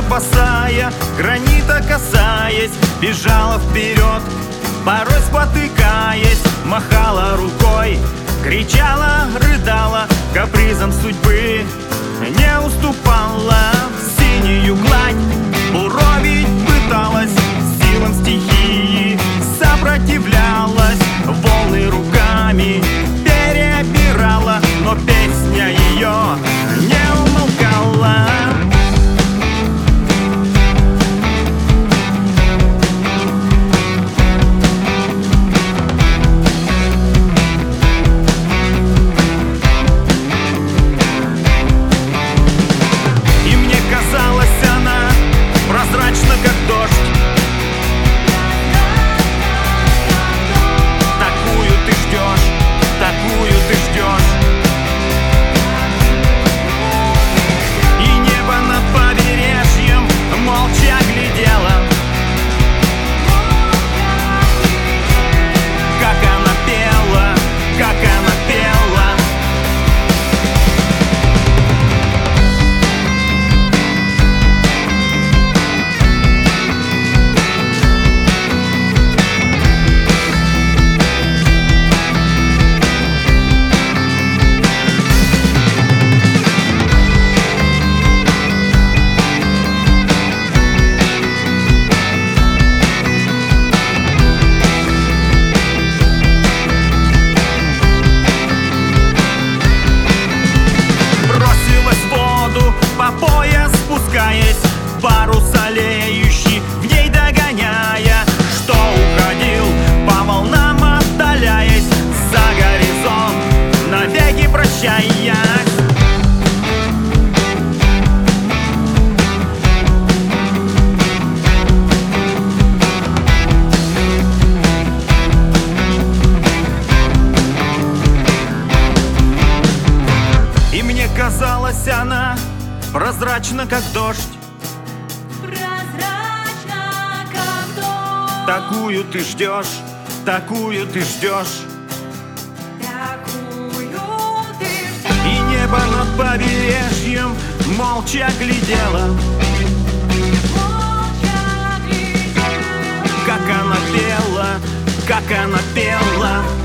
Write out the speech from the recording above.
босая, гранита касаясь, бежала вперед, порой спотыкаясь, махала рукой, кричала, рыдала, капризом судьбы не уступала. Синюю гладь буровить пыталась, силам стихии сопротивлялась, волны руками перебирала, но песня ее не умолкала. Прозрачно, как дождь. Такую ты ждешь, такую ты ждешь. И небо над побережьем молча глядело, как она пела, как она пела. По пояс спускаясь, парус олеющий, в ней догоняя, что уходил по волнам, отдаляясь за горизонт, навеки прощаясь. И мне казалось, она прозрачно, как дождь. Прозрачно, как дождь. Такую ты ждешь, такую ты ждешь. Такую ты ждешь. И небо над побережьем молча глядело, Молча глядела. как она пела, как она пела.